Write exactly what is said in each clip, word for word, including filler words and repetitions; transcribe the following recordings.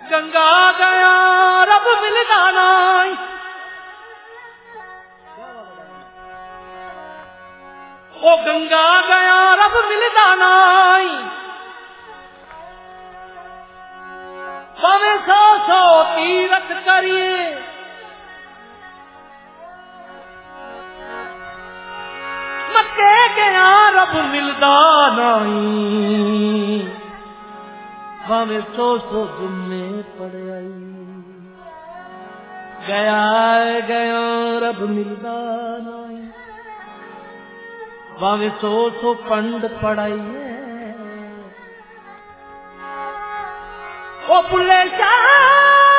गंगा गया रब मिलदा नाई, ओ गंगा गया रब मिलदा नाई, भावे सौ सौ तीरथ करिए मक्के गया रब मिलदा नाई, भावे सौ सौ जुम्मे पड़े आई, गया गया रब मिलदा नाई, भावे सौ सौ पंड पढ़ाइए, ओ पुले शाह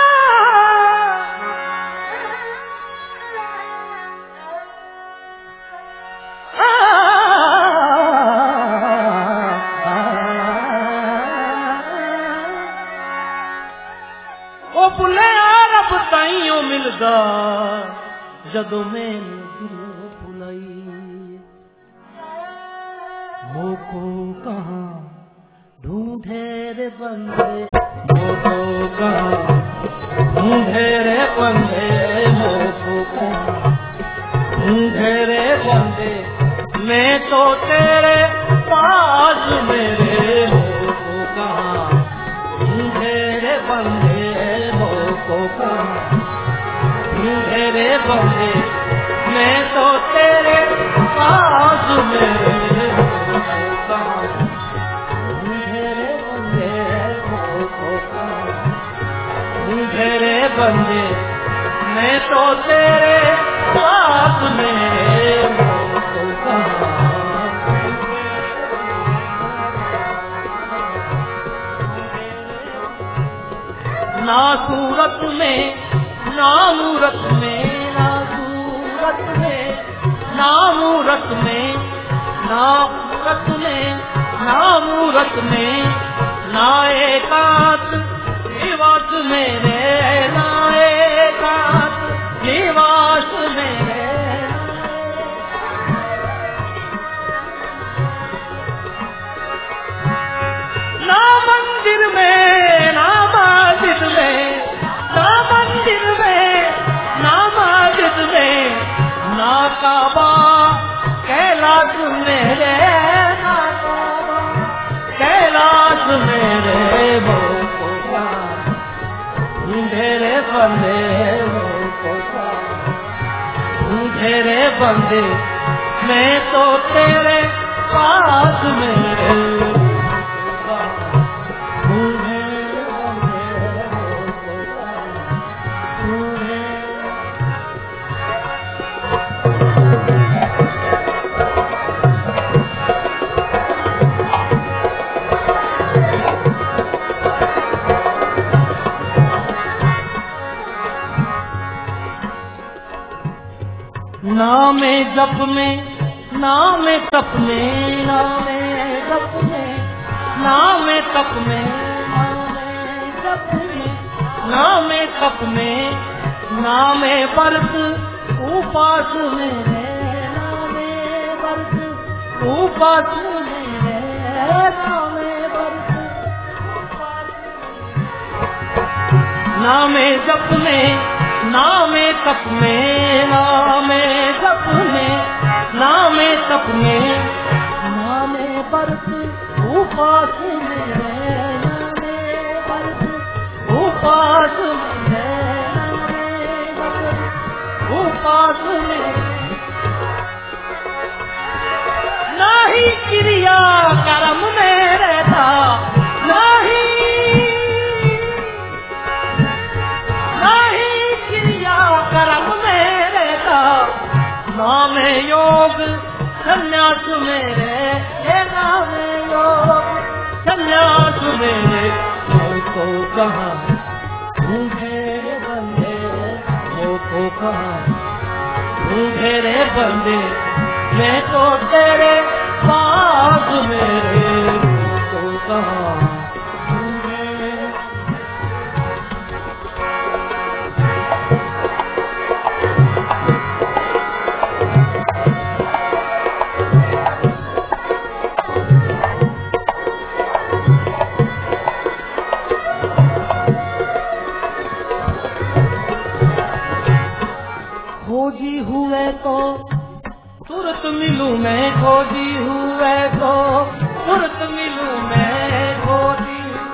ओ पुले रब ताइयों मिलदा जदों मैनू दिलों भुलाई, मोको कहाँ ढूंढे रे बंदे, मोको कहाँ ढूंढे रे बंदे, मोको कहाँ ढूंढे रे बंदे, मैं तो तेरे पास मेरे, मोको कहाँ ढूंढे रे बंदे, मोको कहाँ ढूंढे रे बंदे, मैं तो तेरे पास मेरे, तेरे बंदे मैं तो तेरे पास मेरे, ना सूरत में ना मूरत में, ना सूरत में ना मूरत में, ना मूरत में ना मूरत में, ना एकांत निवास मेरे, ना एकांत निवास मेरे, ना मंदिर में ना मस्जिद में, ना मंदिर में ना मस्जिद में, ना काबा कैलाश मेरे, ना काबा कैलाश मेरे, ढूंढे बंदे ढूंढे बंदे मैं तो तेरे पास मेरे, नाम जप में नाम तप में, नाम जप में नाम तप में, नाम जप में नाम तप में, नाम वर्त उपास मेरे, नाम वर्त उपास मेरे, नाम वर्त नाम जप में नाम तप में, नाम जप में नाम तप में, नाम वर्त उपास मेरे, नाम वर्त उपास मेरे, उपास मेरे, नाही क्रिया कर्म मेरे था, नाही कर्म मेरे का, नाम योग संन्यास मेरे, नाम योग संन्यास मेरे, मोको कहाँ ढूंढे बंदे, मोको कहाँ ढूंढे रे बंदे, मैं तो तेरे पास मेरे, मोको कहाँ मिलूं मैं खोजी हुए को, फुर्त मिलूं मैं खोजी।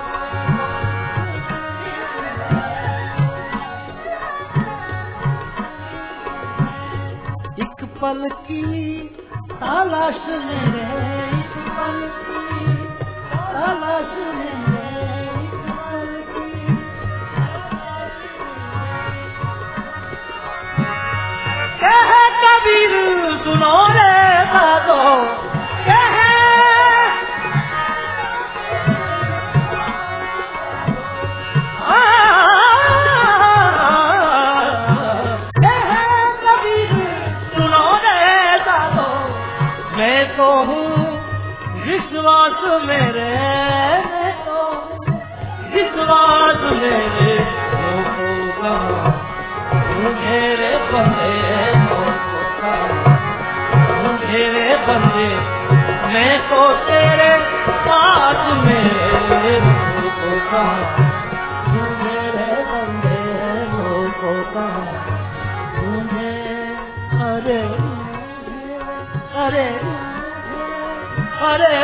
एक पल की तलाश मेरे, एक पल की तलाश मेरे, एक पल की। कहे कबीर सुनो रे बातो, कहे तो हूँ विश्वास मेरे, मैं तो विश्वास मेरे लोगों का, मेरे बंदे मेरे बंदे, मैं तो तेरे साथ मेरे लोगों का, मेरे बंदे लोगों का। मुझे अरे अरे अरे